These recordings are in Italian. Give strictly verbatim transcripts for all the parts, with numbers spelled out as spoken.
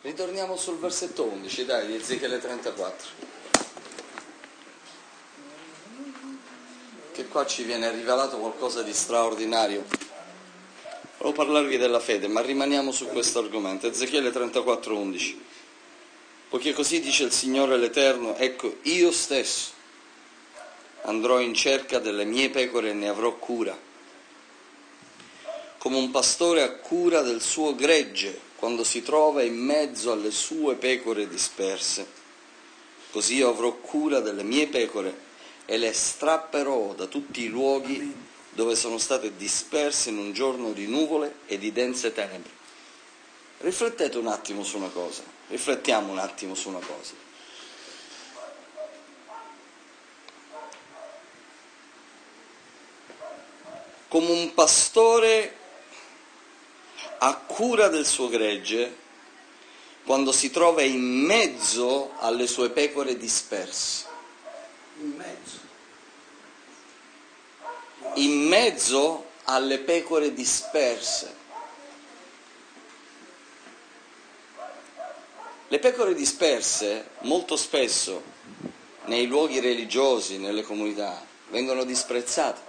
Ritorniamo sul versetto undici, dai, di Ezechiele trentaquattro. Che qua ci viene rivelato qualcosa di straordinario. Volevo parlarvi della fede, ma rimaniamo su questo argomento. Ezechiele trentaquattro undici. Poiché così dice il Signore l'Eterno, ecco, io stesso andrò in cerca delle mie pecore e ne avrò cura. Come un pastore ha cura del suo gregge quando si trova in mezzo alle sue pecore disperse, così io avrò cura delle mie pecore e le strapperò da tutti i luoghi dove sono state disperse in un giorno di nuvole e di dense tenebre. Riflettete un attimo su una cosa, riflettiamo un attimo su una cosa. Come un pastore ha cura del suo gregge quando si trova in mezzo alle sue pecore disperse. In mezzo. In mezzo alle pecore disperse. Le pecore disperse molto spesso nei luoghi religiosi, nelle comunità, vengono disprezzate.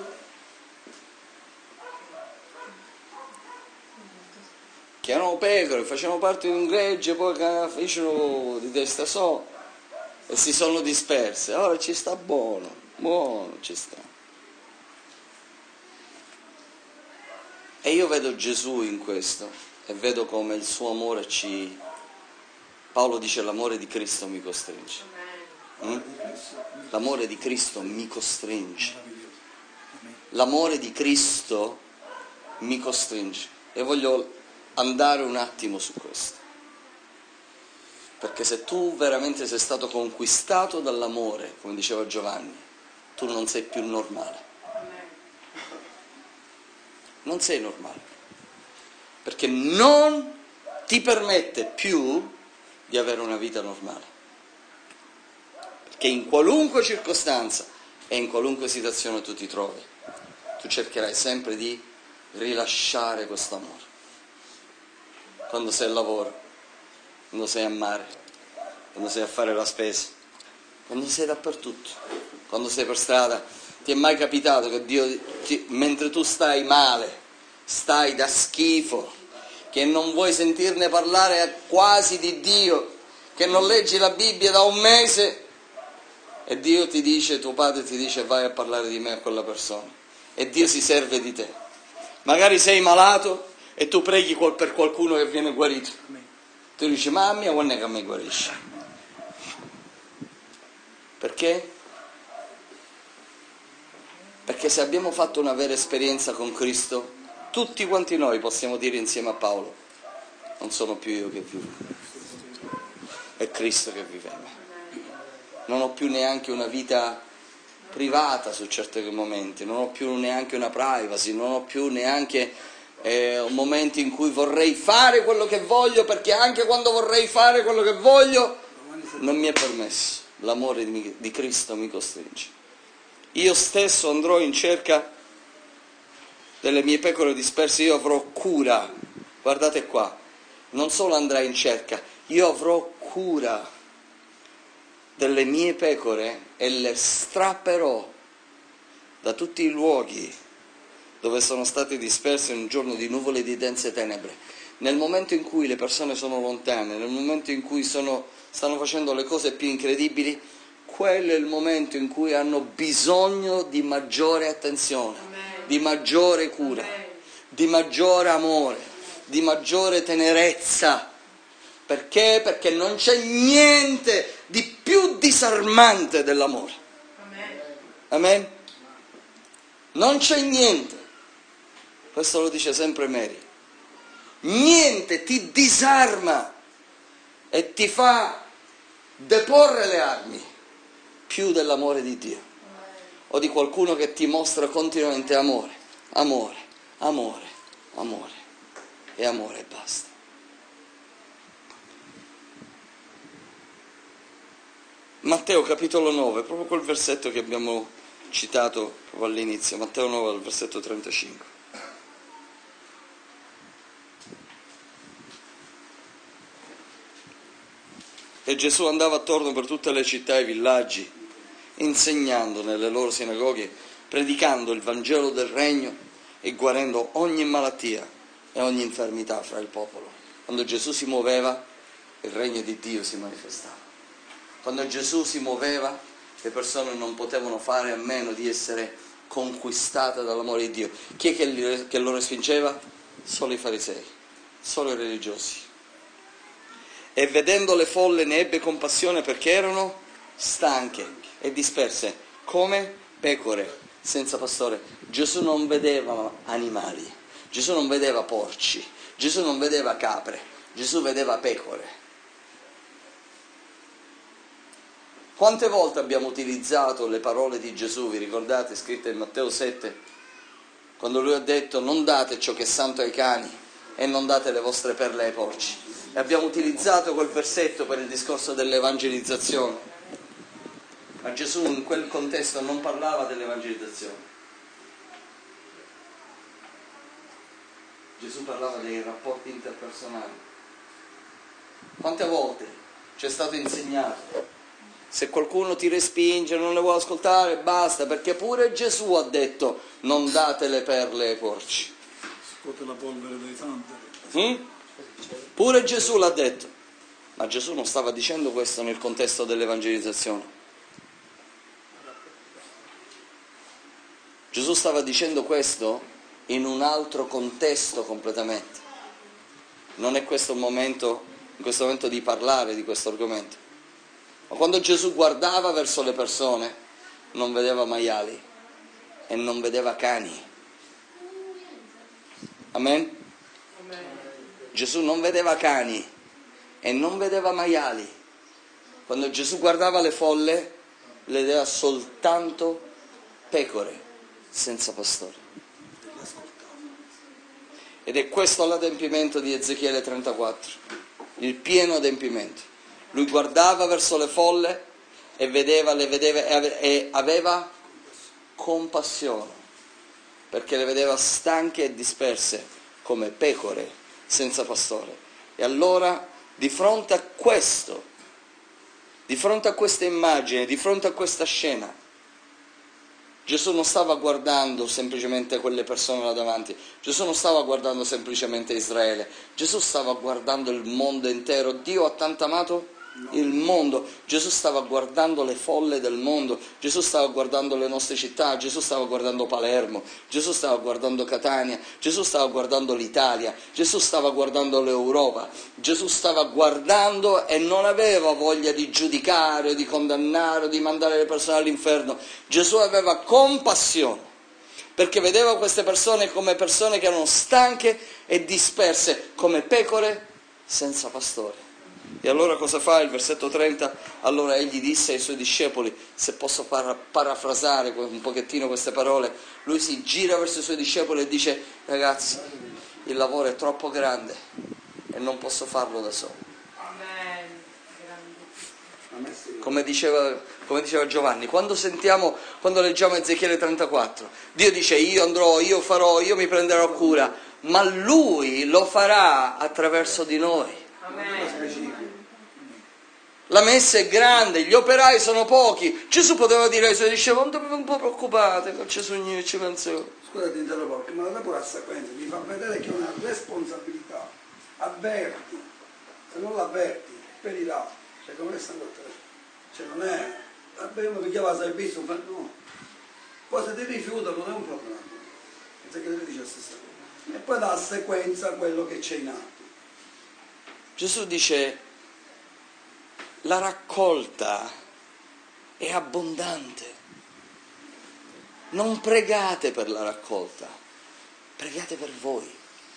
Che erano pecore, facevano parte di un gregge, poi fecero di testa so e si sono disperse. Ora ci sta buono, buono ci sta. E io vedo Gesù in questo e vedo come il suo amore ci... Paolo dice l'amore di Cristo mi costringe. Mm? L'amore di Cristo mi costringe. L'amore di Cristo mi costringe. E voglio andare un attimo su questo. Perché se tu veramente sei stato conquistato dall'amore, come diceva Giovanni, tu non sei più normale. Non sei normale. Perché non ti permette più di avere una vita normale. Perché in qualunque circostanza e in qualunque situazione tu ti trovi, tu cercherai sempre di rilasciare questo amore. Quando sei al lavoro, quando sei a mare, quando sei a fare la spesa, quando sei dappertutto, quando sei per strada. Ti è mai capitato che Dio, ti, mentre tu stai male, stai da schifo, che non vuoi sentirne parlare quasi di Dio, che non leggi la Bibbia da un mese, e Dio ti dice, tuo padre ti dice, vai a parlare di me a quella persona, e Dio si serve di te. Magari sei malato e tu preghi per qualcuno che viene guarito. Tu dici, mamma mia, quando è che mi guarisce? Perché? Perché se abbiamo fatto una vera esperienza con Cristo, tutti quanti noi possiamo dire insieme a Paolo, non sono più io che vivo, è Cristo che vive in me. Non ho più neanche una vita privata su certi momenti, non ho più neanche una privacy, non ho più neanche eh, momenti in cui vorrei fare quello che voglio, perché anche quando vorrei fare quello che voglio non mi è permesso. L'amore di, di Cristo mi costringe. Io stesso andrò in cerca delle mie pecore disperse, io avrò cura. Guardate qua, non solo andrai in cerca, io avrò cura delle mie pecore e le strapperò da tutti i luoghi dove sono state disperse in un giorno di nuvole e di dense tenebre. Nel momento in cui le persone sono lontane, nel momento in cui sono, stanno facendo le cose più incredibili, quello è il momento in cui hanno bisogno di maggiore attenzione, Amen. Di maggiore cura, Amen. Di maggiore amore, di maggiore tenerezza. Perché? Perché non c'è niente di più disarmante dell'amore. Amen. Amen? Non c'è niente. Questo lo dice sempre Mary. Niente ti disarma e ti fa deporre le armi più dell'amore di Dio o di qualcuno che ti mostra continuamente amore, amore, amore, amore e amore e basta. Matteo capitolo nove, proprio quel versetto che abbiamo citato proprio all'inizio, Matteo nove al versetto trentacinque. E Gesù andava attorno per tutte le città e i villaggi, insegnando nelle loro sinagoghe, predicando il Vangelo del Regno e guarendo ogni malattia e ogni infermità fra il popolo. Quando Gesù si muoveva, il Regno di Dio si manifestava. Quando Gesù si muoveva, le persone non potevano fare a meno di essere conquistate dall'amore di Dio. Chi è che, li, che lo respingeva? Solo i farisei, solo i religiosi. E vedendo le folle ne ebbe compassione perché erano stanche e disperse, come pecore senza pastore. Gesù non vedeva animali, Gesù non vedeva porci, Gesù non vedeva capre, Gesù vedeva pecore. Quante volte abbiamo utilizzato le parole di Gesù, vi ricordate, scritte in Matteo sette, quando lui ha detto non date ciò che è santo ai cani e non date le vostre perle ai porci. E abbiamo utilizzato quel versetto per il discorso dell'evangelizzazione. Ma Gesù in quel contesto non parlava dell'evangelizzazione. Gesù parlava dei rapporti interpersonali. Quante volte ci è stato insegnato: se qualcuno ti respinge, non le vuoi ascoltare, basta, perché pure Gesù ha detto non date le perle ai porci. Scuote la polvere dei sandali. Mm? Pure Gesù l'ha detto. Ma Gesù non stava dicendo questo nel contesto dell'evangelizzazione. Gesù stava dicendo questo in un altro contesto completamente. Non è questo il momento, in questo momento di parlare di questo argomento. Ma quando Gesù guardava verso le persone, non vedeva maiali e non vedeva cani. Amen? Amen. Gesù non vedeva cani e non vedeva maiali. Quando Gesù guardava le folle, le vedeva soltanto pecore senza pastore. Ed è questo l'adempimento di Ezechiele trentaquattro, il pieno adempimento. Lui guardava verso le folle e vedeva, le vedeva e aveva compassione, perché le vedeva stanche e disperse come pecore senza pastore. E allora, di fronte a questo, di fronte a questa immagine, di fronte a questa scena, Gesù non stava guardando semplicemente quelle persone là davanti, Gesù non stava guardando semplicemente Israele, Gesù stava guardando il mondo intero. Dio ha tanto amato il mondo, Gesù stava guardando le folle del mondo, Gesù stava guardando le nostre città, Gesù stava guardando Palermo, Gesù stava guardando Catania, Gesù stava guardando l'Italia, Gesù stava guardando l'Europa, Gesù stava guardando e non aveva voglia di giudicare o di condannare o di mandare le persone all'inferno. Gesù aveva compassione perché vedeva queste persone come persone che erano stanche e disperse, come pecore senza pastore. E allora cosa fa il versetto trenta? Allora egli disse ai suoi discepoli, se posso para- parafrasare un pochettino queste parole, lui si gira verso i suoi discepoli e dice: ragazzi, il lavoro è troppo grande e non posso farlo da solo. Come diceva, come diceva Giovanni, quando sentiamo, quando leggiamo Ezechiele trentaquattro, Dio dice: io andrò, io farò, io mi prenderò cura, ma Lui lo farà attraverso di noi. Amen. La messa è grande, gli operai sono pochi. Gesù poteva dire ai suoi discepoli: non un po' preoccupate, che Gesù ci penso. Scusate, interrompo, ma dopo la sequenza mi fa vedere che è una responsabilità. Avverti, se non l'avverti, perirà. Cioè, come stanno a te? Cioè, non è. Vabbè, uno che chiama servizio, ma no. Poi se ti rifiuta non è un problema. Pensa che ti dice la stessa cosa. E poi dà a sequenza quello che c'è in atto. Gesù dice: la raccolta è abbondante. Non pregate per la raccolta, pregate per voi.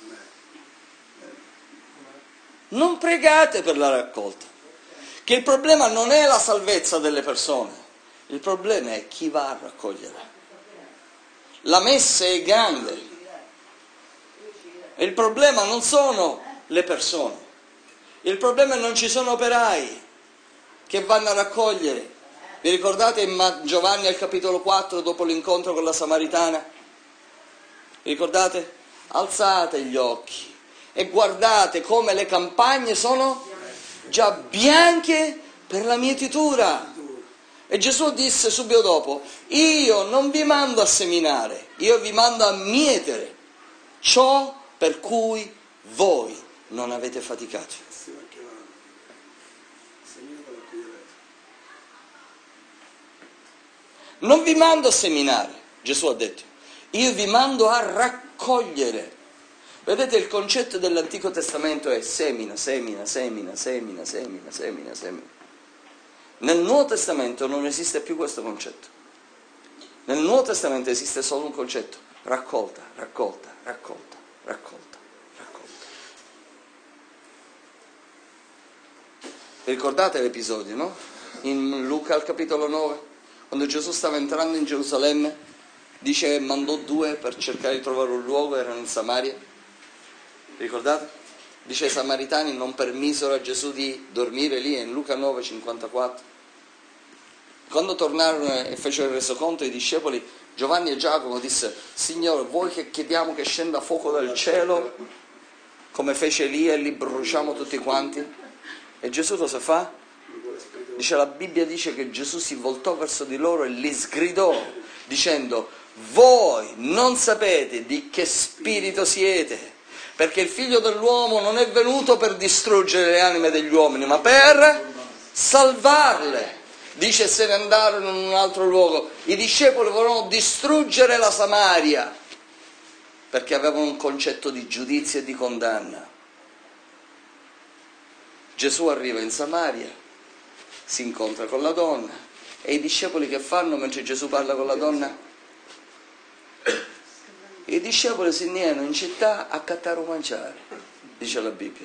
Non pregate per la raccolta. Che il problema non è la salvezza delle persone, il problema è chi va a raccogliere. La messa è grande. E il problema non sono le persone. Il problema è che non ci sono operai che vanno a raccogliere. Vi ricordate in Giovanni al capitolo quattro, dopo l'incontro con la Samaritana? Vi ricordate? Alzate gli occhi e guardate come le campagne sono già bianche per la mietitura. E Gesù disse subito dopo, io non vi mando a seminare, io vi mando a mietere ciò per cui voi non avete faticato. Non vi mando a seminare, Gesù ha detto, io vi mando a raccogliere. Vedete, il concetto dell'Antico Testamento è semina, semina, semina, semina, semina, semina, semina. Nel Nuovo Testamento non esiste più questo concetto. Nel Nuovo Testamento esiste solo un concetto: raccolta, raccolta, raccolta, raccolta, raccolta. Vi ricordate l'episodio, no? In Luca al capitolo nove, quando Gesù stava entrando in Gerusalemme, dice che mandò due per cercare di trovare un luogo, erano in Samaria. Vi ricordate? Dice ai Samaritani non permisero a Gesù di dormire lì, è in Luca nove cinquantaquattro. Quando tornarono e fecero il resoconto, i discepoli, Giovanni e Giacomo, disse: Signore, vuoi che chiediamo che scenda fuoco dal cielo, come fece Elia, e li bruciamo tutti quanti? E Gesù cosa fa? Dice, la Bibbia dice che Gesù si voltò verso di loro e li sgridò, dicendo: voi non sapete di che spirito siete, perché il Figlio dell'uomo non è venuto per distruggere le anime degli uomini, ma per salvarle. Dice, se ne andarono in un altro luogo. I discepoli volevano distruggere la Samaria, perché avevano un concetto di giudizio e di condanna. Gesù arriva in Samaria, si incontra con la donna, e i discepoli che fanno mentre Gesù parla con la donna? I discepoli si nieno in città a cattare un mangiare, dice la Bibbia.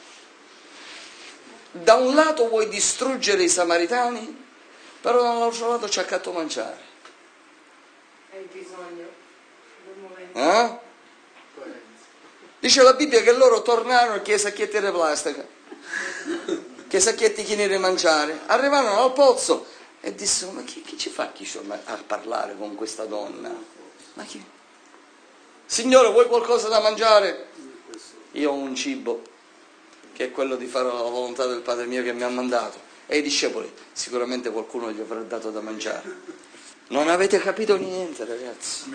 Da un lato vuoi distruggere i Samaritani, però dall'altro lato c'è accatto mangiare. Hai bisogno del momento. Eh? Dice la Bibbia che loro tornarono che sacchetti di plastica, che sacchetti chini di mangiare, arrivarono al pozzo e dissero: ma chi, chi ci fa chi a parlare con questa donna? Ma chi? Signore, vuoi qualcosa da mangiare? Io ho un cibo, che è quello di fare la volontà del Padre mio che mi ha mandato. E i discepoli, sicuramente qualcuno gli avrà dato da mangiare. Non avete capito niente, ragazzi.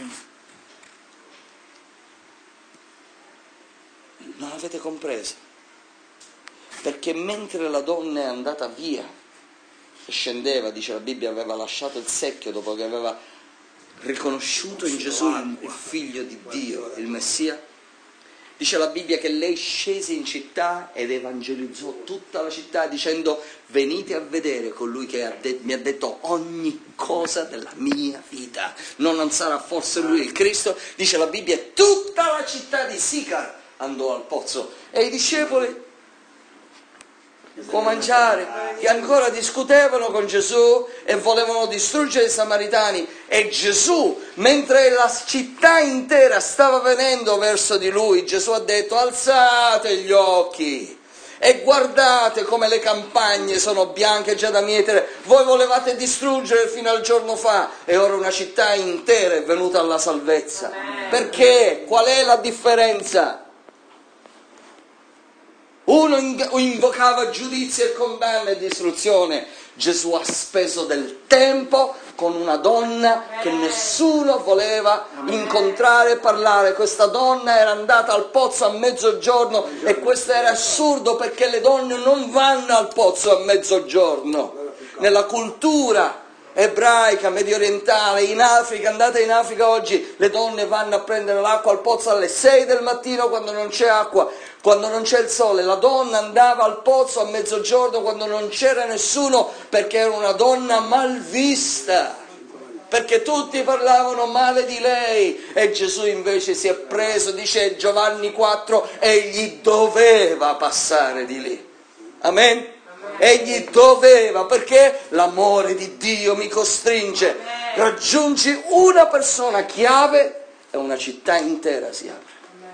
Non avete compreso. Perché mentre la donna è andata via e scendeva, dice la Bibbia, aveva lasciato il secchio dopo che aveva riconosciuto in Gesù il figlio di Dio, il Messia. Dice la Bibbia che lei scese in città ed evangelizzò tutta la città dicendo: venite a vedere colui che ha de- mi ha detto ogni cosa della mia vita. Non sarà forse lui il Cristo? Dice la Bibbia, tutta la città di Sicar andò al pozzo e i discepoli può mangiare, che ancora discutevano con Gesù e volevano distruggere i Samaritani, e Gesù, mentre la città intera stava venendo verso di lui, Gesù ha detto: alzate gli occhi e guardate come le campagne sono bianche già da mietere. Voi volevate distruggere fino al giorno fa e ora una città intera è venuta alla salvezza. Perché? Qual è la differenza? Uno invocava giudizio e condanna e distruzione. Gesù ha speso del tempo con una donna che nessuno voleva incontrare e parlare. Questa donna era andata al pozzo a mezzogiorno e questo era assurdo, perché le donne non vanno al pozzo a mezzogiorno. Nella cultura ebraica, medio orientale, in Africa, andate in Africa oggi, le donne vanno a prendere l'acqua al pozzo alle sei del mattino quando non c'è acqua, quando non c'è il sole. La donna andava al pozzo a mezzogiorno quando non c'era nessuno, perché era una donna mal vista, perché tutti parlavano male di lei, e Gesù invece si è preso, dice Giovanni quattro, egli doveva passare di lì. Amen? Egli doveva, perché l'amore di Dio mi costringe. Raggiungi una persona chiave e una città intera si apre.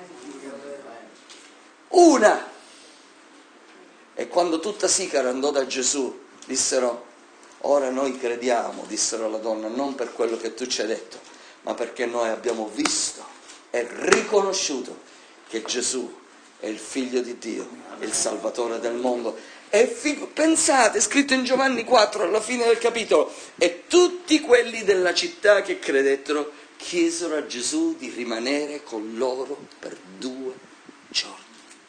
Una. E quando tutta Sicar andò da Gesù, dissero: ora noi crediamo, dissero alla donna, non per quello che tu ci hai detto, ma perché noi abbiamo visto e riconosciuto che Gesù è il Figlio di Dio, il Salvatore del mondo. E figo, pensate, è scritto in Giovanni quattro alla fine del capitolo, e tutti quelli della città che credettero chiesero a Gesù di rimanere con loro per due giorni.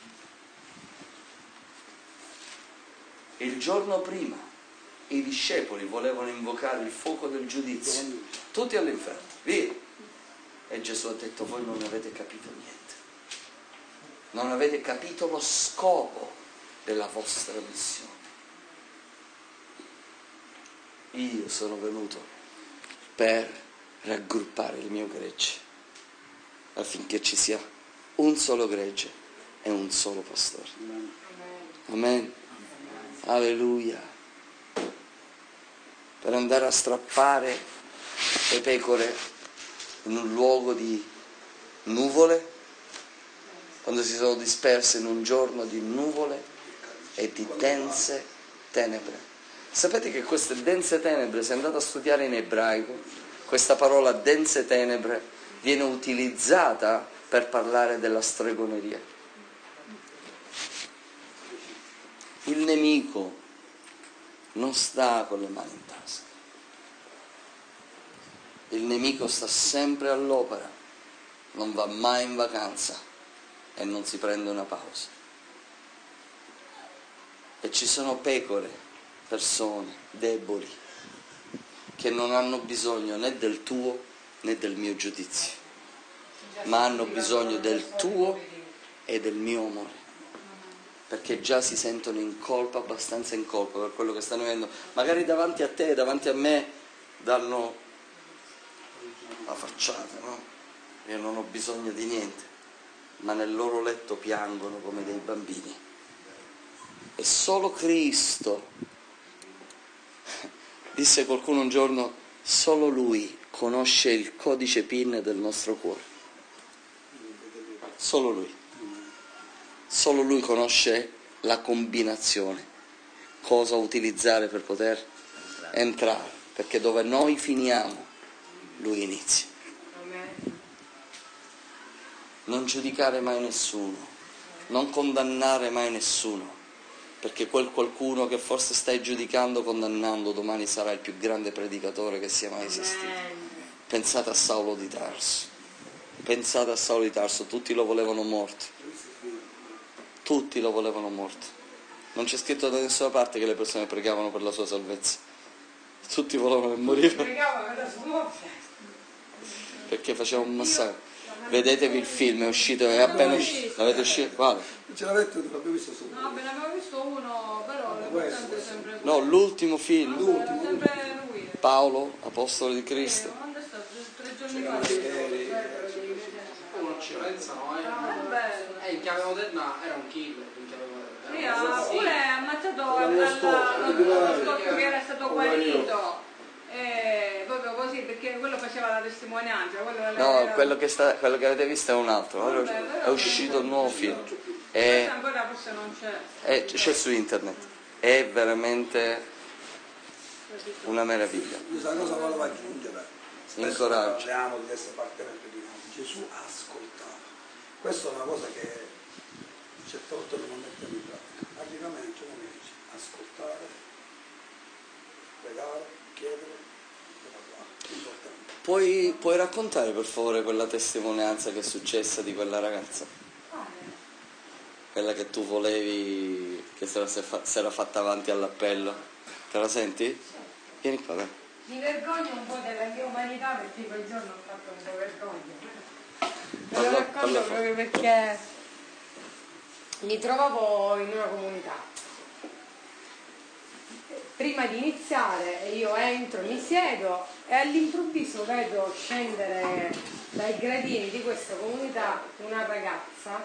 Il giorno prima i discepoli volevano invocare il fuoco del giudizio, tutti all'inferno, via. E Gesù ha detto: voi non avete capito niente, non avete capito lo scopo della vostra missione. Io sono venuto per raggruppare il mio gregge, affinché ci sia un solo gregge e un solo pastore. Amen. Alleluia. Per andare a strappare le pecore in un luogo di nuvole, quando si sono disperse in un giorno di nuvole e di dense tenebre. Sapete che queste dense tenebre, se andate a studiare in ebraico, questa parola dense tenebre viene utilizzata per parlare della stregoneria. Il nemico non sta con le mani in tasca. Il nemico sta sempre all'opera, non va mai in vacanza e non si prende una pausa. E ci sono pecore, persone deboli, che non hanno bisogno né del tuo né del mio giudizio, ma hanno bisogno del tuo e del mio amore, perché già si sentono in colpa, abbastanza in colpa per quello che stanno vivendo. Magari davanti a te, davanti a me, danno la facciata, no? Io non ho bisogno di niente, ma nel loro letto piangono come dei bambini. E solo Cristo, disse qualcuno un giorno, solo Lui conosce il codice PIN del nostro cuore. Solo Lui. Solo Lui conosce la combinazione, cosa utilizzare per poter entrare, perché dove noi finiamo, Lui inizia. Non giudicare mai nessuno, non condannare mai nessuno, perché quel qualcuno che forse stai giudicando, condannando, domani sarà il più grande predicatore che sia mai esistito. Pensate a Saulo di Tarso, pensate a Saulo di Tarso, tutti lo volevano morto, tutti lo volevano morto. Non c'è scritto da nessuna parte che le persone pregavano per la sua salvezza, tutti volevano che morire, perché faceva un massacro. Vedetevi il film, è uscito, è appena uscito, l'avete uscito? Quale? Ce l'avete, l'abbiamo visto su. No, ve ne avevo visto uno, però l'importante è sempre No, l'ultimo film, l'ultimo. Sempre lui. Paolo, apostolo di Cristo. Quando è stato? Tre giorni fa. Uno ci pensano, eh. Ah, bello. E in chiave moderna era un killer, in chiave moderna. Sì, Era ha un pure ammazzato lo storpio che era stato guarito. E proprio così, perché quello faceva la testimonianza. Quello No, era... quello che, sta, quello che avete visto è un altro. Vabbè, Allora, però- è uscito un nuovo film. Questo È, ancora forse non c'è. è- c'è su internet. È veramente una meraviglia. Io sa cosa volevo aggiungere? Spesso Incoraggio. parliamo di essere appartenenti di Gesù ha ascoltato. Questa è una cosa che certe volte non mettiamo in pratica. Praticamente come dice, ascoltare, pregare, chiedere e parlare. Importante. Puoi, puoi raccontare per favore quella testimonianza che è successa di quella ragazza? Quella che tu volevi, che si era, si era fatta avanti all'appello. Te la senti? Vieni qua, dai. Mi vergogno un po' della mia umanità perché quel giorno ho fatto un po' vergogna. Ve lo Parla- racconto parla- proprio perché mi trovavo in una comunità. Prima di iniziare io entro, mi siedo e all'improvviso vedo scendere dai gradini di questa comunità una ragazza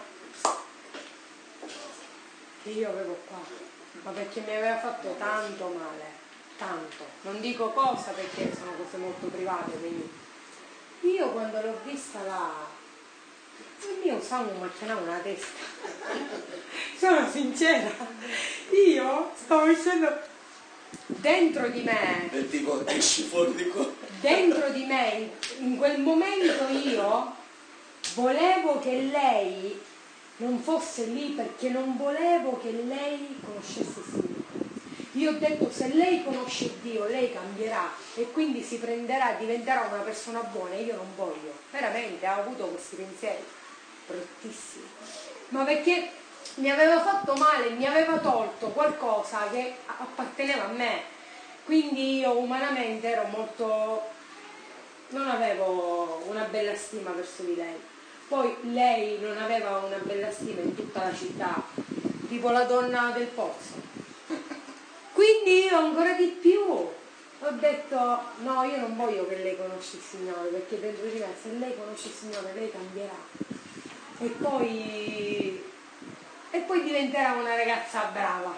che io avevo qua, ma perché mi aveva fatto tanto male, tanto. Non dico cosa perché sono cose molto private, quindi io quando l'ho vista là, il mio sangue mi accennava una testa. Sono sincera, io stavo dicendo dentro di me, E tipo, esci fuori di qua. dentro di me, in quel momento io volevo che lei non fosse lì perché non volevo che lei conoscesse il Signore. Io ho detto, se lei conosce Dio, lei cambierà e quindi si prenderà, diventerà una persona buona, e io non voglio. Veramente, ho avuto questi pensieri bruttissimi. Ma perché mi aveva fatto male, mi aveva tolto qualcosa che apparteneva a me. Quindi io umanamente ero molto... non avevo una bella stima verso di lei. Poi lei non aveva una bella stima in tutta la città, tipo la donna del pozzo. Quindi io ancora di più ho detto, no, io non voglio che lei conosca il Signore, perché dentro di me, se lei conosce il Signore, lei cambierà. E poi, e poi diventerà una ragazza brava.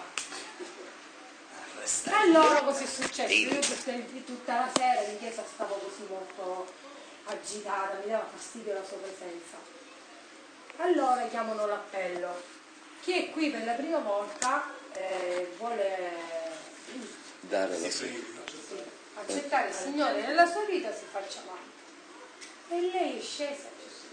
Allora cosa è successo? Io tutta la sera in chiesa stavo così molto agitata, mi dava fastidio la sua presenza. Allora chiamano l'appello. Chi è qui per la prima volta eh, vuole dare la sua. sì, accettare il Signore nella sua vita, si faccia avanti. E lei è scesa.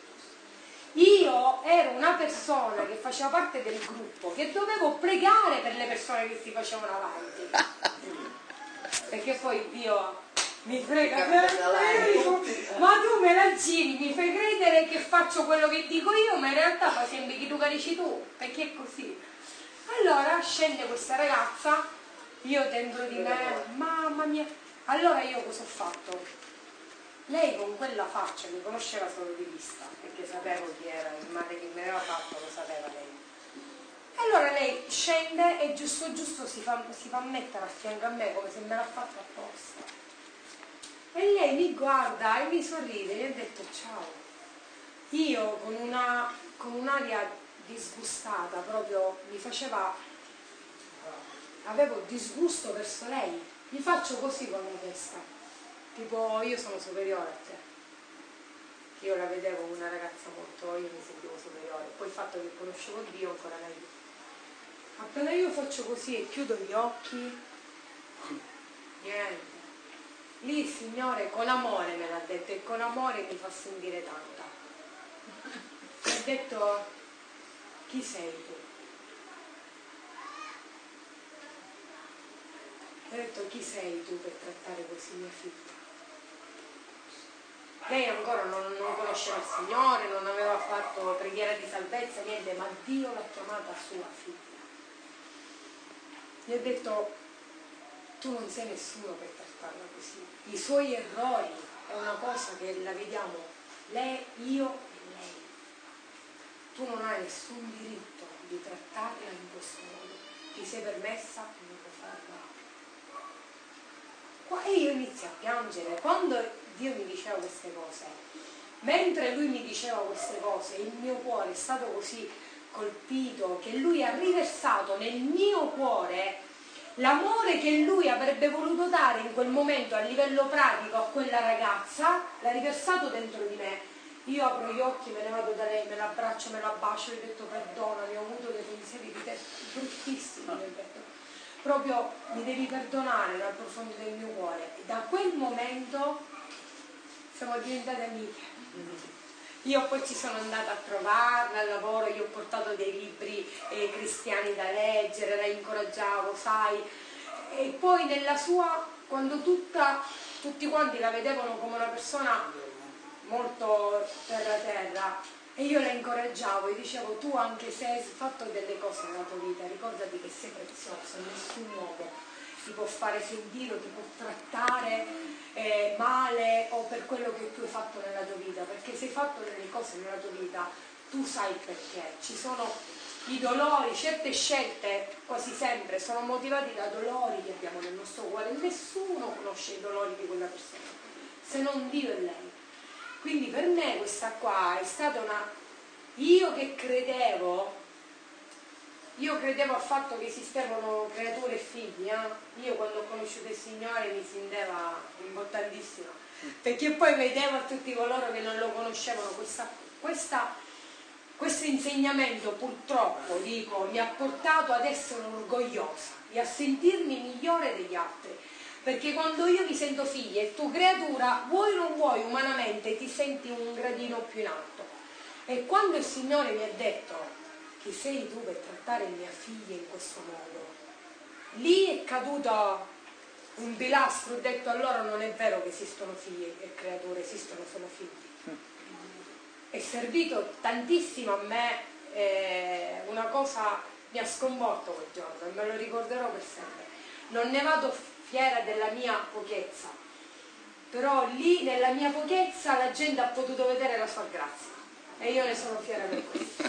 Io ero una persona che faceva parte del gruppo, che dovevo pregare per le persone che si facevano avanti. Perché poi Dio mi frega per me, ma tu me la giri, mi fai credere che faccio quello che dico io, ma in realtà fa sempre chi tu carici tu, perché è così. Allora scende questa ragazza, io dentro di me, mamma mia, allora io cosa ho fatto? Lei con quella faccia mi conosceva solo di vista, perché sapevo chi era, il male che mi aveva fatto lo sapeva lei. Allora lei scende e giusto giusto si fa, si fa mettere a fianco a me come se me l'ha fatto apposta. E lei mi guarda e mi sorride e mi ha detto ciao. Io con una con un'aria disgustata, proprio mi faceva, avevo disgusto verso lei, gli faccio così con la testa, tipo io sono superiore a te. Io la vedevo una ragazza molto, io mi sentivo superiore, poi il fatto che conoscevo Dio ancora meglio. Appena io faccio così e chiudo gli occhi, niente. Lì il Signore con amore me l'ha detto e con amore mi fa sentire tanta. Mi ha detto, chi sei tu? Mi ha detto, chi sei tu per trattare così mia figlia? Lei ancora non, non conosceva il Signore, non aveva fatto preghiera di salvezza, niente, ma Dio l'ha chiamata sua figlia. Gli ha detto, tu non sei nessuno per trattarla così. I suoi errori è una cosa che la vediamo, lei, io e lei. Tu non hai nessun diritto di trattarla in questo modo. Ti sei permessa, non puoi farla. E io inizio a piangere. Quando Dio mi diceva queste cose, mentre Lui mi diceva queste cose, il mio cuore è stato così colpito che Lui ha riversato nel mio cuore l'amore che Lui avrebbe voluto dare in quel momento a livello pratico a quella ragazza, l'ha riversato dentro di me. Io apro gli occhi, me ne vado da lei, me l'abbraccio, me la bacio, gli ho detto perdonami, ho avuto dei pensieri di te bruttissimi, gli ho detto. Proprio mi devi perdonare dal profondo del mio cuore. E da quel momento siamo diventate amiche. Io poi ci sono andata a trovarla al lavoro, gli ho portato dei libri eh, cristiani da leggere, la incoraggiavo, sai. E poi nella sua, quando tutta, tutti quanti la vedevano come una persona molto terra terra, e io la incoraggiavo e dicevo, tu anche se hai fatto delle cose nella tua vita, ricordati che sei prezioso, nessun uomo ti può fare sentire o ti può trattare eh, male o per quello che tu hai fatto nella tua vita, perché se hai fatto delle cose nella tua vita tu sai perché. Ci sono i dolori, certe scelte quasi sempre sono motivati da dolori che abbiamo nel nostro cuore. Nessuno conosce i dolori di quella persona se non Dio e lei. Quindi per me questa qua è stata una... Io che credevo, io credevo al fatto che esistevano creature e figli, eh? Io quando ho conosciuto il Signore mi senteva importantissima, perché poi vedevo a tutti coloro che non lo conoscevano, questa, questa, questo insegnamento purtroppo, dico, mi ha portato ad essere orgogliosa e a sentirmi migliore degli altri. Perché quando io mi sento figlia e tu creatura, vuoi o non vuoi, umanamente ti senti un gradino più in alto. E quando il Signore mi ha detto, chi sei tu per trattare mia figlia in questo modo? Lì è caduto un pilastro, ho detto allora non è vero che esistono figli e creature, esistono solo figli. È servito tantissimo a me, eh, una cosa mi ha sconvolto quel giorno e me lo ricorderò per sempre. Non ne vado fiera della mia pochezza, però lì nella mia pochezza la gente ha potuto vedere la sua grazia e io ne sono fiera per questo.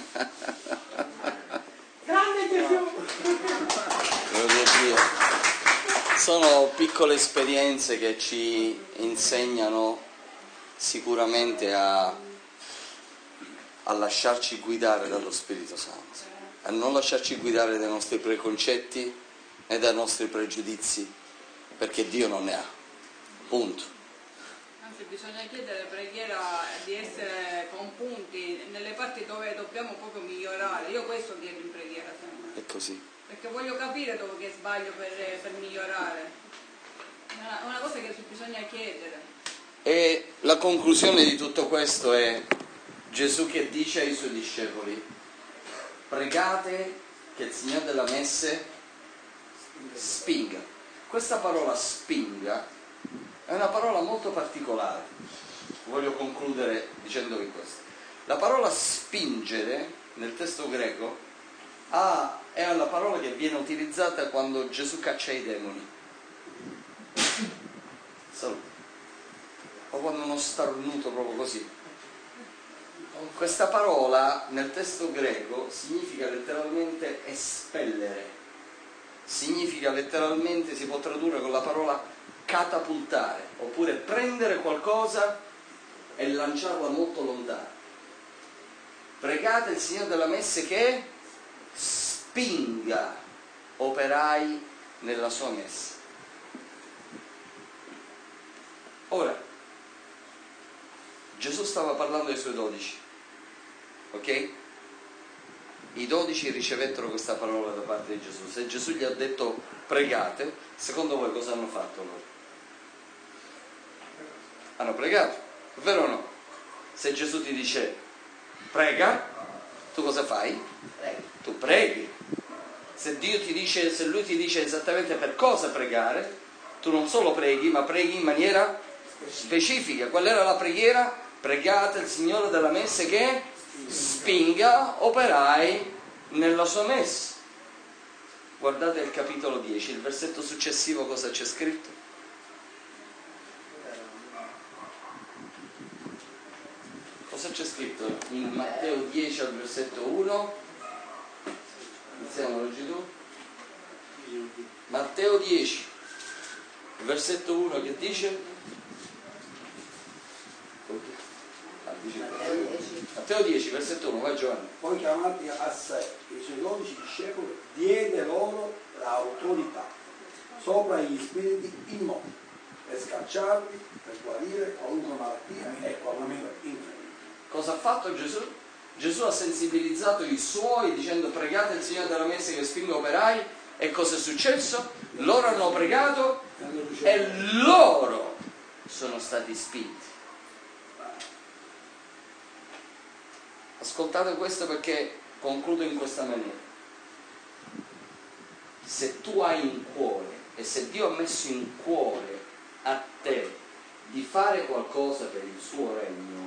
Grande Gesù! Gloria a Dio. Sono piccole esperienze che ci insegnano sicuramente a, a lasciarci guidare dallo Spirito Santo, a non lasciarci guidare dai nostri preconcetti e dai nostri pregiudizi, perché Dio non ne ha. Punto. Anzi, bisogna chiedere preghiera di essere compunti nelle parti dove dobbiamo proprio migliorare. Io questo chiedo in preghiera sempre. È così. Perché voglio capire dove che sbaglio per, per migliorare. È una, una cosa che bisogna chiedere. E la conclusione di tutto questo è Gesù che dice ai suoi discepoli: pregate che il Signore della Messe spinga. Questa parola spinga è una parola molto particolare. Voglio concludere dicendovi questo. La parola spingere nel testo greco ha, è la parola che viene utilizzata quando Gesù caccia i demoni. Salute. O quando uno starnuto proprio così. Questa parola nel testo greco significa letteralmente espellere. Significa letteralmente, si può tradurre con la parola catapultare, oppure prendere qualcosa e lanciarla molto lontano. Pregate il Signore della Messe che spinga operai nella sua messa. Ora, Gesù stava parlando ai suoi dodici, ok? I dodici ricevettero questa parola da parte di Gesù. Se Gesù gli ha detto pregate, secondo voi cosa hanno fatto loro? Hanno pregato, è vero o no? Se Gesù ti dice prega, tu cosa fai? Tu preghi. Se Dio ti dice, se Lui ti dice esattamente per cosa pregare, tu non solo preghi, ma preghi in maniera specifica. Qual era la preghiera? Pregate il Signore della Messe che spinga operai nella sua messa. Guardate il capitolo dieci, il versetto successivo, cosa c'è scritto? Cosa c'è scritto in Matteo dieci al versetto uno? Iniziamo, leggi tu. Matteo dieci, versetto uno, che dice? Matteo dieci, versetto uno, vai Giovanni. Poi chiamati a sé i suoi dodici discepoli, diede loro l'autorità sopra gli spiriti immondi per scacciarli, per guarire qualunque malattia e qualunque infermità. Cosa ha fatto Gesù? Gesù ha sensibilizzato i suoi dicendo pregate il Signore della Messe che spinga operai, e cosa è successo? Loro hanno pregato e loro sono stati spinti. Ascoltate questo perché concludo in questa maniera. Se tu hai in cuore, e se Dio ha messo in cuore a te di fare qualcosa per il suo regno,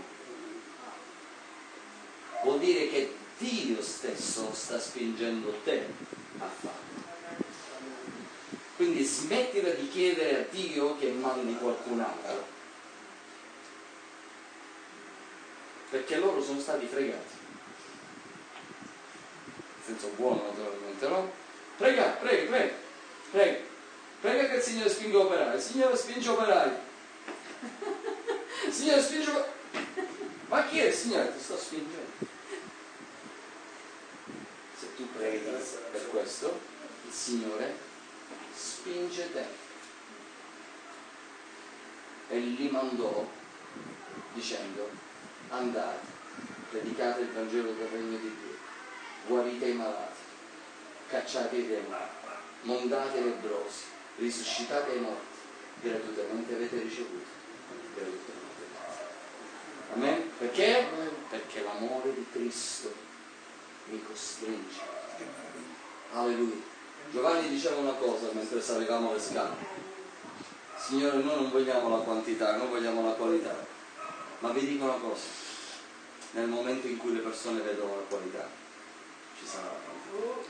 vuol dire che Dio stesso sta spingendo te a farlo. Quindi smettila di chiedere a Dio che mandi qualcun altro, perché loro sono stati fregati. In senso buono naturalmente, no? Prega, prega, prega, prega, prega che il Signore spinga operai. Il Signore spinge operai. Il Signore spinge operai. Ma chi è il Signore? Ti sto spingendo. Se tu preghi per questo, il Signore spinge te. E li mandò dicendo: andate, predicate il Vangelo del Regno di Dio, guarite i malati, cacciate i demoni, mondate i lebbrosi, risuscitate i morti, gratuitamente avete ricevuto, gratuitamente date. Amen? Perché? Perché l'amore di Cristo mi costringe. Alleluia. Giovanni diceva una cosa mentre salivamo le scale: Signore, noi non vogliamo la quantità, noi vogliamo la qualità. Ma vi dico una cosa: nel momento in cui le persone vedono la qualità, ci sarà la quantità.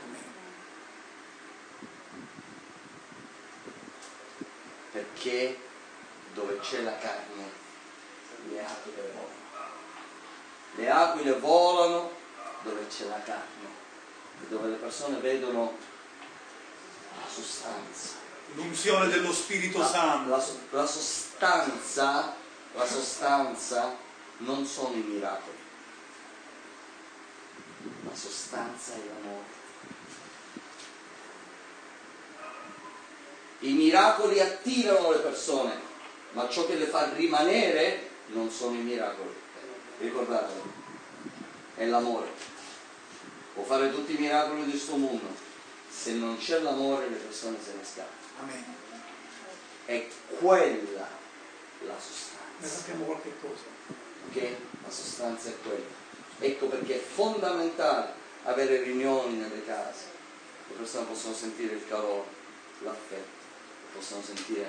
Perché dove c'è la carne, le aquile volano. Le aquile volano dove c'è la carne, e dove le persone vedono la sostanza. L'unzione dello Spirito La, Santo. la, la sostanza, la sostanza non sono i miracoli. La sostanza è l'amore. I miracoli attirano le persone, ma ciò che le fa rimanere non sono i miracoli. Ricordatevi, è l'amore. Può fare tutti i miracoli di questo mondo, se non c'è l'amore le persone se ne scappano. Amen. È quella la sostanza. Ne sappiamo qualche cosa. Ok? La sostanza è quella. Ecco perché è fondamentale avere riunioni nelle case. Le persone possono sentire il calore, l'affetto, possono sentire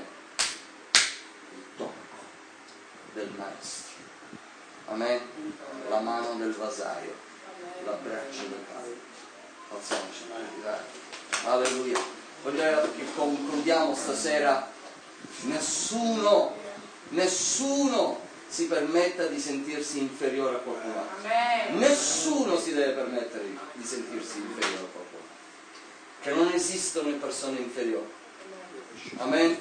il tocco del maestro. Amen? La mano del vasaio, l'abbraccio del padre. Alziamoci, dai. Alleluia. Voglio che concludiamo stasera. Nessuno, nessuno si permetta di sentirsi inferiore a qualcun altro. Nessuno si deve permettere di, di sentirsi inferiore a qualcun altro. Che non esistono persone inferiori. Amen?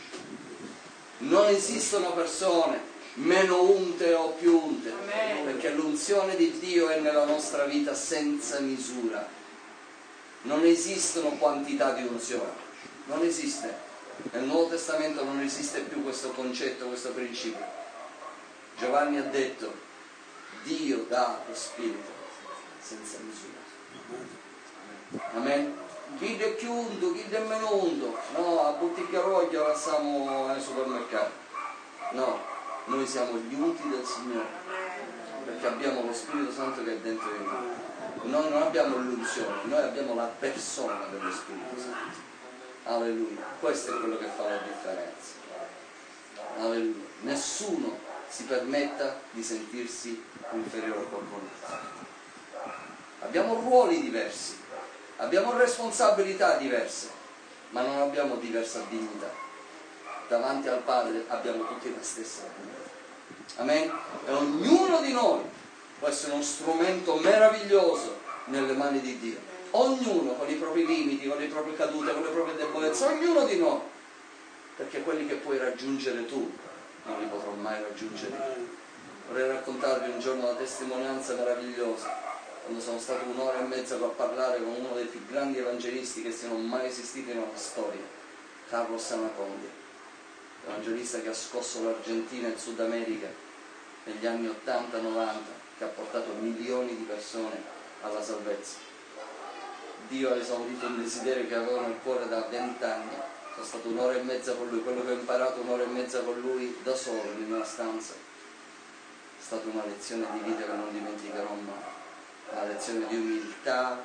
Non esistono persone meno unte o più unte, perché l'unzione di Dio è nella nostra vita senza misura. Non esistono quantità di unzione, non esiste. Nel Nuovo Testamento non esiste più questo concetto, questo principio. Giovanni ha detto: Dio dà lo Spirito senza misura. Amen? Chi è più unto, chi è meno unto? No, a bottigliaroglio la siamo nel supermercato. No, noi siamo gli unti del Signore, perché abbiamo lo Spirito Santo che è dentro di noi. Noi non abbiamo l'unzione, noi abbiamo la persona dello Spirito Santo. Alleluia. Questo è quello che fa la differenza. Alleluia. Nessuno si permetta di sentirsi inferiore a qualcuno altro. Abbiamo ruoli diversi, abbiamo responsabilità diverse, ma non abbiamo diversa dignità. Davanti al Padre abbiamo tutti la stessa dignità. Amen? E ognuno di noi può essere uno strumento meraviglioso nelle mani di Dio. Ognuno con i propri limiti, con le proprie cadute, con le proprie debolezze, ognuno di noi. Perché quelli che puoi raggiungere tu non li potrò mai raggiungere io. Vorrei raccontarvi un giorno una testimonianza meravigliosa, quando sono stato un'ora e mezza a parlare con uno dei più grandi evangelisti che siano mai esistiti nella storia, Carlos Anacondia, evangelista che ha scosso l'Argentina e il Sud America negli anni ottanta novanta, che ha portato milioni di persone alla salvezza. Dio ha esaudito un desiderio che avevo nel cuore da vent'anni. Sono stato un'ora e mezza con lui, quello che ho imparato un'ora e mezza con lui da solo in una stanza è stata una lezione di vita che non dimenticherò mai, una lezione di umiltà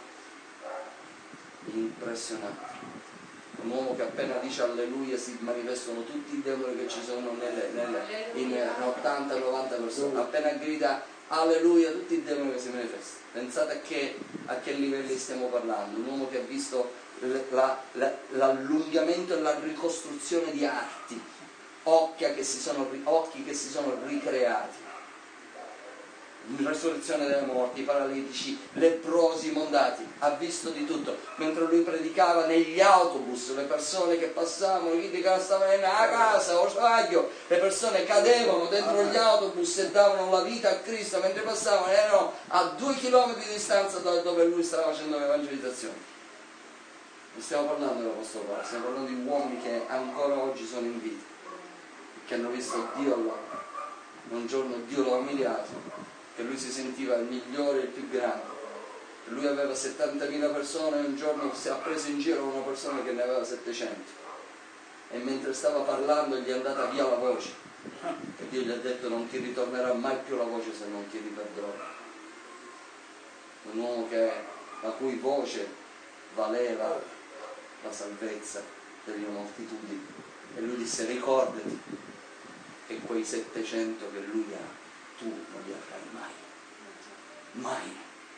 impressionante. Un uomo che appena dice alleluia si manifestano tutti i demoni che ci sono nelle, nelle, in ottanta novanta persone. Appena grida alleluia tutti i demoni che si manifestano. Pensate a che, a che livelli stiamo parlando. Un uomo che ha visto la, la, l'allungamento e la ricostruzione di arti, occhi che si sono, occhi che si sono ricreati, risurrezione dei morti, i paralitici, leprosi, mondati. Ha visto di tutto. Mentre lui predicava negli autobus, le persone che passavano, chi di casa stavano a casa o sbaglio, le persone cadevano dentro gli autobus e davano la vita a Cristo mentre passavano, erano a due chilometri di distanza da dove lui stava facendo l'evangelizzazione. Non stiamo parlando dell'Apostolo Paolo, stiamo parlando di uomini che ancora oggi sono in vita, che hanno visto Dio all'opera. Un giorno Dio l'ha umiliato, che lui si sentiva il migliore, il più grande. Lui aveva settantamila persone e un giorno si è preso in giro una persona che ne aveva settecento. E mentre stava parlando gli è andata via la voce. E Dio gli ha detto: non ti ritornerà mai più la voce se non chiedi perdono. un uomo che, la cui voce valeva la salvezza delle moltitudini. E lui disse: ricordati che quei settecento che lui ha, tu non li avrai mai. Mai.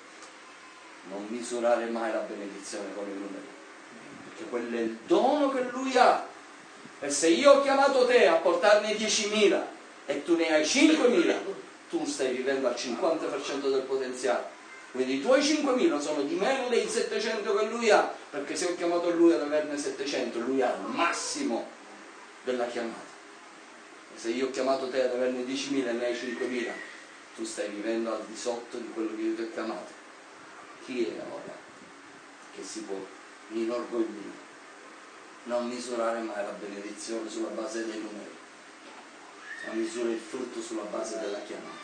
Non misurare mai la benedizione con i numeri, perché quello è il dono che lui ha. E se io ho chiamato te a portarne diecimila e tu ne hai cinquemila, tu stai vivendo al cinquanta per cento del potenziale. Quindi i tuoi cinquemila sono di meno dei settecento che lui ha, perché se ho chiamato lui ad averne settecento, lui ha il massimo della chiamata. E se io ho chiamato te ad averne diecimila e ne hai cinquemila, tu stai vivendo al di sotto di quello che io ti ho chiamato. Chi è ora che si può inorgoglire? Non misurare mai la benedizione sulla base dei numeri, ma misura il frutto sulla base della chiamata,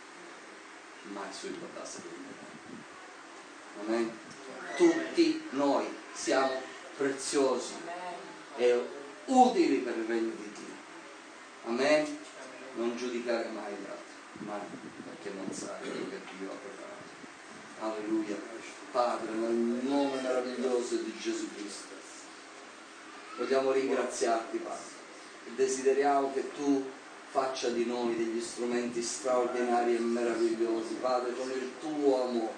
mai sulla base dei numeri. Amen? Tutti noi siamo preziosi e utili per il regno di Dio. Amen? Non giudicare mai gli altri, mai, perché non sai quello che Dio ha preparato. Alleluia. Padre, nel nome meraviglioso di Gesù Cristo, vogliamo ringraziarti, Padre, e desideriamo che tu faccia di noi degli strumenti straordinari e meravigliosi, Padre, con il tuo amore.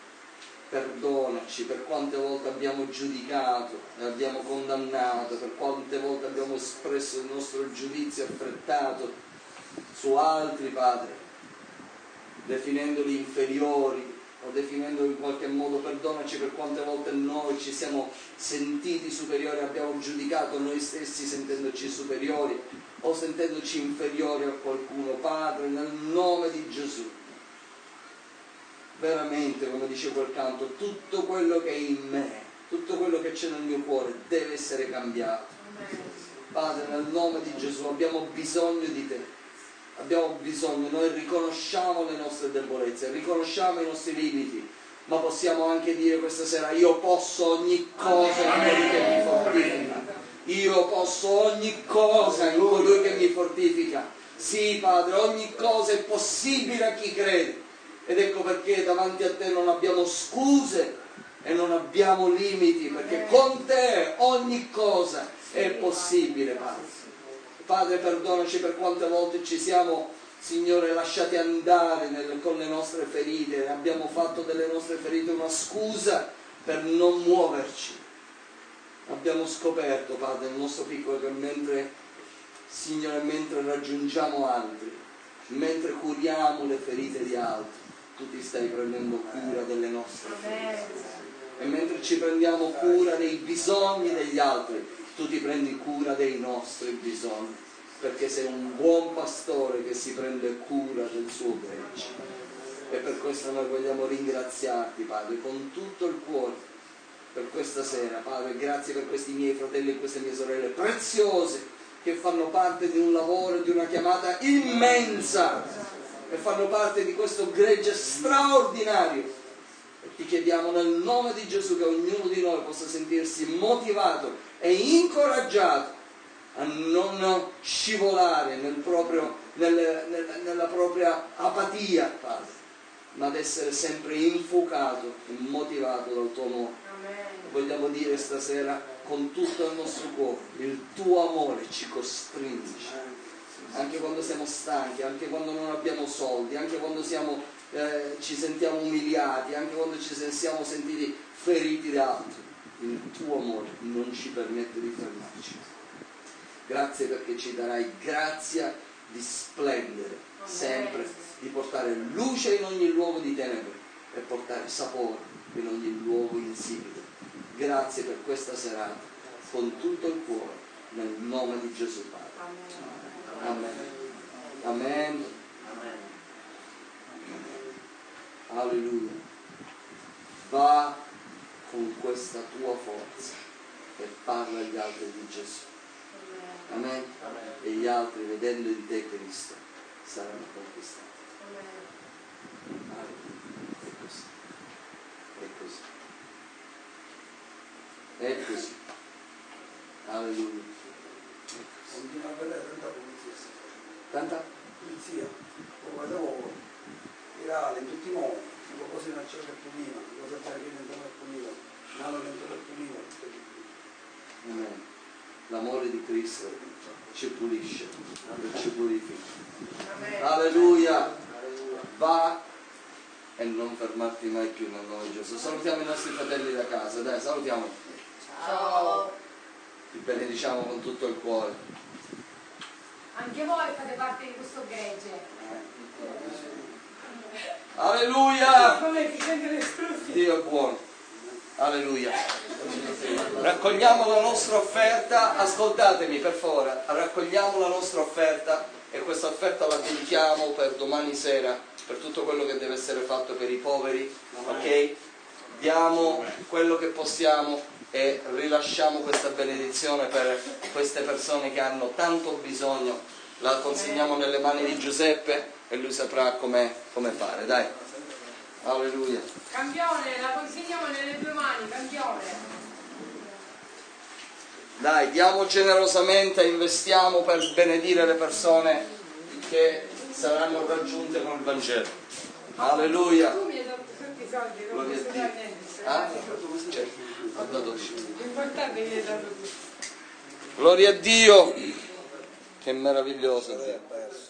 Perdonaci per quante volte abbiamo giudicato e abbiamo condannato, per quante volte abbiamo espresso il nostro giudizio affrettato su altri, Padre, definendoli inferiori o definendoli in qualche modo. Perdonaci per quante volte noi ci siamo sentiti superiori, abbiamo giudicato noi stessi sentendoci superiori o sentendoci inferiori a qualcuno. Padre, nel nome di Gesù, veramente, come dice quel canto, tutto quello che è in me, tutto quello che c'è nel mio cuore deve essere cambiato. Padre, nel nome di Gesù, abbiamo bisogno di te, abbiamo bisogno, noi riconosciamo le nostre debolezze, riconosciamo i nostri limiti, ma possiamo anche dire questa sera: io posso ogni cosa in colui che mi fortifica, io posso ogni cosa in colui che mi fortifica. Sì, Padre, ogni cosa è possibile a chi crede. Ed ecco perché davanti a te non abbiamo scuse e non abbiamo limiti, perché con te ogni cosa è possibile, Padre. Padre, perdonaci per quante volte ci siamo, Signore, lasciati andare nel, con le nostre ferite, abbiamo fatto delle nostre ferite una scusa per non muoverci. Abbiamo scoperto, Padre, nel nostro piccolo, che mentre, Signore, mentre raggiungiamo altri, mentre curiamo le ferite di altri, tu ti stai prendendo cura delle nostre ferite. E mentre ci prendiamo cura dei bisogni degli altri, tu ti prendi cura dei nostri bisogni, perché sei un buon pastore che si prende cura del suo gregge. E per questo noi vogliamo ringraziarti, Padre, con tutto il cuore per questa sera. Padre, grazie per questi miei fratelli e queste mie sorelle preziose che fanno parte di un lavoro, di una chiamata immensa, e fanno parte di questo gregge straordinario. E ti chiediamo nel nome di Gesù che ognuno di noi possa sentirsi motivato e incoraggiato a non scivolare nel proprio, nel, nel, nella propria apatia, Padre, ma ad essere sempre infuocato e motivato dal tuo amore. Vogliamo dire stasera con tutto il nostro cuore: il tuo amore ci costringe, anche quando siamo stanchi, anche quando non abbiamo soldi, anche quando siamo, eh, ci sentiamo umiliati, anche quando ci siamo sentiti feriti da altri. Il tuo amore non ci permette di fermarci. Grazie perché ci darai grazia di splendere sempre, di portare luce in ogni luogo di tenebre e portare sapore in ogni luogo insipido. Grazie per questa serata, con tutto il cuore, nel nome di Gesù, Padre. Amen. Amen. Alleluia. Va con questa tua forza e parla agli altri di Gesù. Amen. E gli altri, vedendo in te Cristo, saranno conquistati. Alleluia. È così. È così. È così. Alleluia. Continua a vedere tanta pulizia. Tanta? Pulizia. Lo vedevo virale in tutti i modi. cose in cielo che punivano, cose che diventano che punivano, male dentro che punivano. Amen. L'amore di Cristo ci pulisce, ci purifica. Amen. Alleluia. Va e non fermarti mai più nel nome di Gesù. Salutiamo i nostri fratelli da casa, dai, salutiamo. Ciao. Ti benediciamo con tutto il cuore. Anche voi fate parte di questo gregge. Alleluia. Come si sente l'esplosione? Dio è buono. Alleluia. Raccogliamo la nostra offerta, ascoltatemi per favore, raccogliamo la nostra offerta e questa offerta la dedichiamo per domani sera, per tutto quello che deve essere fatto per i poveri, ok? Diamo quello che possiamo e rilasciamo questa benedizione per queste persone che hanno tanto bisogno. La consegniamo nelle mani di Giuseppe e lui saprà come, come fare, dai. Alleluia. Campione, la consegniamo nelle tue mani, campione. Dai, diamo generosamente, investiamo per benedire le persone che saranno raggiunte con il Vangelo. Alleluia. Tu mi hai dato tutti i soldi, non Gloria a posso Dio. dare niente. Ah? Certo, ho dato tutto. L'importante è che mi hai dato tutto. Gloria a Dio. Che meraviglioso Dio.